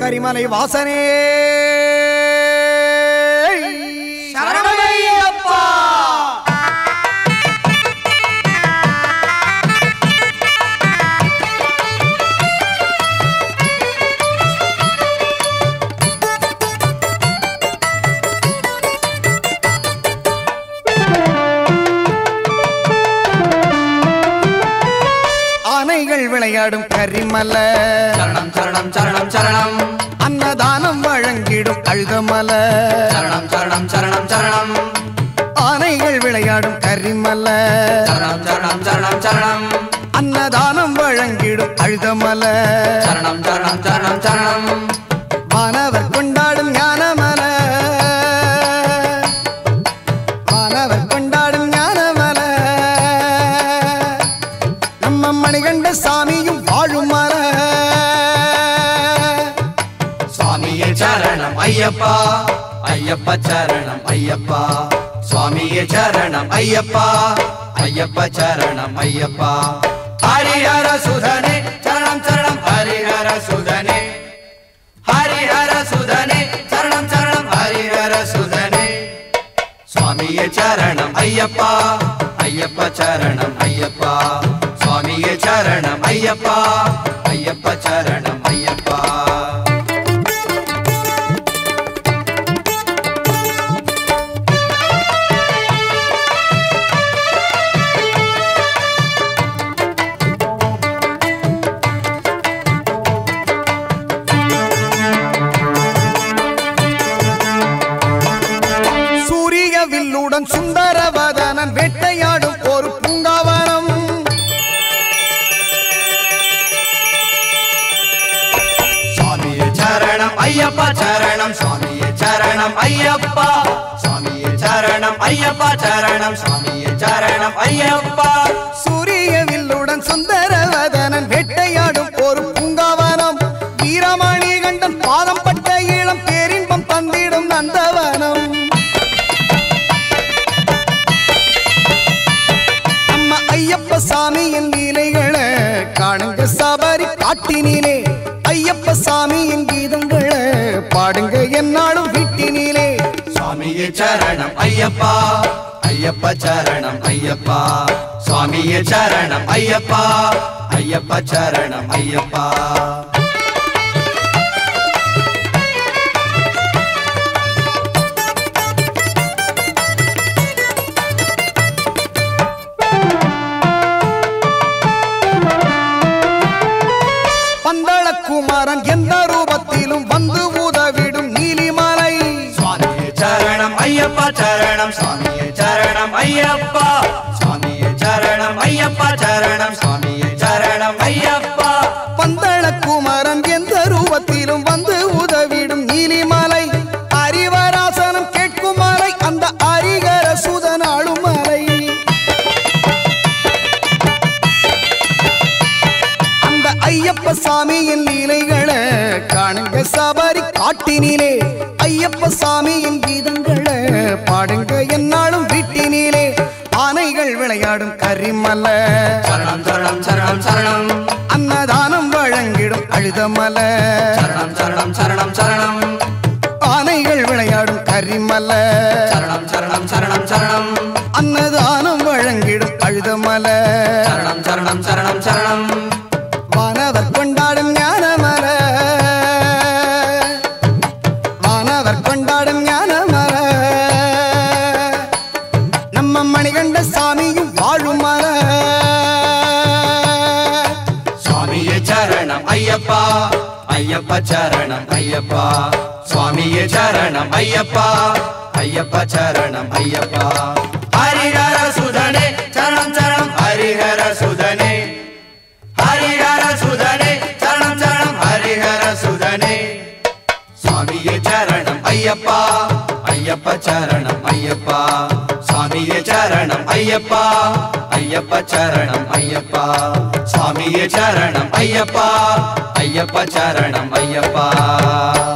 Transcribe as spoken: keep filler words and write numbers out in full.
கரிமலை வாசனே சரணமையப்பா. ஆனைகள் விளையாடும் கரிமல சரணம் சரணம் சரணம் சரணம். அன்னதானம் வழங்கிடும் அழுதமல சரணம் சரணம் சரணம் சரணம். ஆனைகள் விளையாடும் கரிமல சரணம் சரணம் சரணம் சரணம். அன்னதானம் வழங்கிடும் அழுதமல சரணம் சரணம் சரணம் சரணம். வானவர் கொண்டாடும் ஞானமல வானவர் கொண்டாடும் ஞானமல நம்ம மணிகண்ட சாமியும் வாழும் மல சுவாமியே சரணம் ஐயப்பா, ஐயப்ப சரணம் ஐயப்பா. சுவாமியே சரணம் ஐயப்பா, ஐயப்ப சரணம் ஐயப்பா. ஹரிஹர சுதனே சரணம் சரணம் ஹரிஹர சுதனே. ஹரிஹர சுதனே சரணம் சரணம் ஹரிஹர சுதனே. சுவாமியே சரணம் ஐயப்பா, ஐயப்ப சரணம் ஐயப்பா. சுவாமியே சரணம் ஐயப்பா, ஐயப்ப சரணம் ஐயப்பா. வில்லுடன் சுந்தரவதனன் வேட்டையாடும் ஒரு பூங்காவனம். சுவாமியே சரணம் ஐயப்பா சரணம். சுவாமியே சரணம் ஐயப்பா. சுவாமியே சரணம் ஐயப்பா சரணம். சுவாமியே சரணம் ஐயப்பா. சூரிய வில்லுடன் சுந்தரவதனன் வேட்டையாடும் ஒரு பூங்காவனம். வீரமணி கண்டன் பாதம் பட்ட இளம் பேரின்பம் தந்திடும் நந்தவனம். ஐயப்ப சாமியின் லீலைகளை காணுங்க சபரி காட்டினிலே. ஐயப்ப சாமியின் கீதங்களை பாடுங்க என்னாலும் வீட்டினிலே. சுவாமியே சரணம் ஐயப்பா, ஐயப்ப சரணம் ஐயப்பா. சுவாமியே சரணம் ஐயப்பா, ஐயப்ப சரணம் ஐயப்பா. குமாரன் எந்த ரூபத்திலும் வந்து உதவிடும் நீலிமலை. சுவாமியே சரணம் ஐயப்பா சரணம். சுவாமியே சரணம் ஐயப்பா. சுவாமியே சரணம் ஐயப்பா சரணம். சுவாமியே சரணம் ஐயப்பா. பந்தள குமாரன் எந்த ரூபத்திலும் வந்து உதவிடும் நீலிமலை. அறிவராசனம் கேட்கும் மலை அந்த ஹரிஹர சுதனாளும் மலை. ஐயப்ப சாமியின் லீலைகளை காணுங்க சபரி காட்டினிலே. ஐயப்ப சாமியின் கீதங்களை பாடுங்க என்னாலும் வீட்டினிலே. ஆனைகள் விளையாடும் கரிமல சரணம் சரணம் சரணம் சரணம். அன்னதானம் வழங்கிடும் அழுதமல சரணம் சரணம் சரணம் சரணம். ஆனைகள் விளையாடும் கரிமல சரணம் சரணம் சரணம் சரணம். அன்னதானம் வழங்கிடும் அழுதமல சரணம் சரணம் சரணம் சரணம். வானவர் கொண்டாடும் ஞானமல வானவர் கொண்டாடும் ஞானமல நம்ம மணிகண்ட சாமியும் வாழும் மல. சுவாமியே சரணம் ஐயப்பா, ஐயப்ப சரணம் ஐயப்பா. சுவாமியே சரணம் ஐயப்பா, ஐயப்ப சரணம் ஐயப்பா. ஹரிஹர சுதனே சரணம் சரணம் ஹரிஹர சுதனே. ஹரிஹர சுதனே சரணம் சரணம் ஹரிஹர சுதனே. சுவாமியே சரணம் ஐயப்பா, ஐயப்ப சரணம் ஐயப்பா. சுவாமியே சரணம் ஐயப்பா, ஐயப்ப சரணம் ஐயப்பா. சுவாமியே சரணம் ஐயப்பா, ஐயப்ப சரணம் ஐயப்பா.